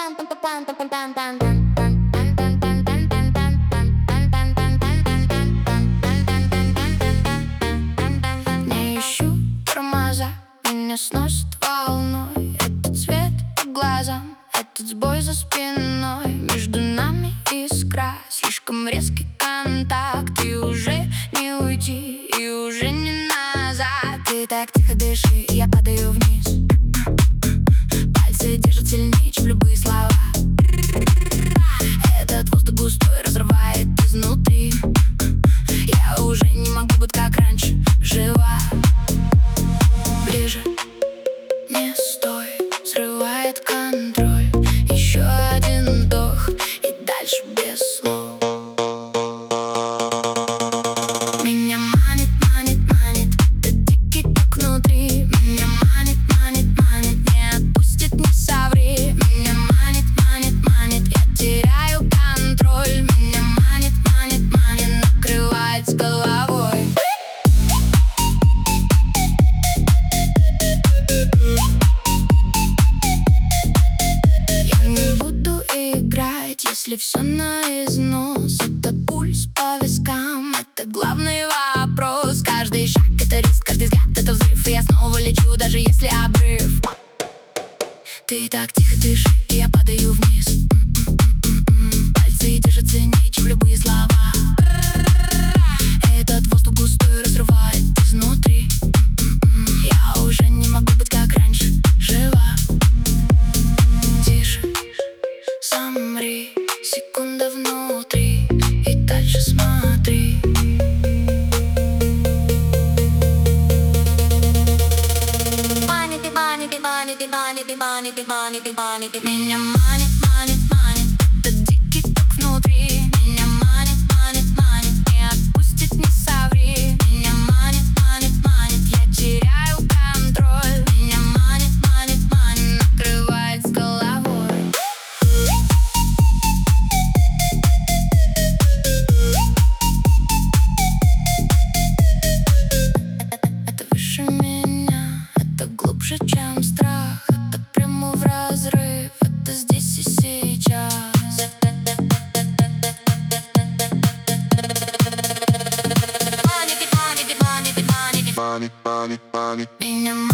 Не ищу тормоза, меня сносит волной. Этот цвет по глазам, этот сбой за спиной. Между нами искра, слишком резкий контакт. И уже не уйти, и уже не назад. Ты так тихо дыши, я падаю вниз. Пальцы держат сильнее, чем любые слова. Этот воздух густой разрывает изнутри. Я уже не могу быть как раньше, жива. Ближе, не стой, срывает контроль. Еще один вдох и дальше без слов. Меня манит, манит, манит, этот дикий ток внутри. Меня манит, манит, манит, не отпустит, не соври. Меня манит, манит, манит, я теряю контроль. Меня манит, манит, манит, накрывает с головой. Я не буду играть, если все на износ. Это пульс по вискам, это главный вопрос. Каждый шаг — это риск, каждый взгляд — это взрыв. И я снова лечу, даже если обрыв. Ты так тихо дыши, и я падаю вниз. Пальцы держат сильнее, чем любые слова. Этот воздух густой разрывает изнутри. Я уже не могу быть как раньше, жива. Тише, замри, секунда внутри, и дальше смотри. Меня манит, манит, манит, этот дикий ток внутри. Меня манит, манит, манит, не отпустит, не соври. Меня манит, манит, манит, я теряю контроль. Меня манит, манит, манит, накрывает с головой. Это выше меня, это глубже, чем страх. Это прямо в разрыв, это здесь и сейчас. Меня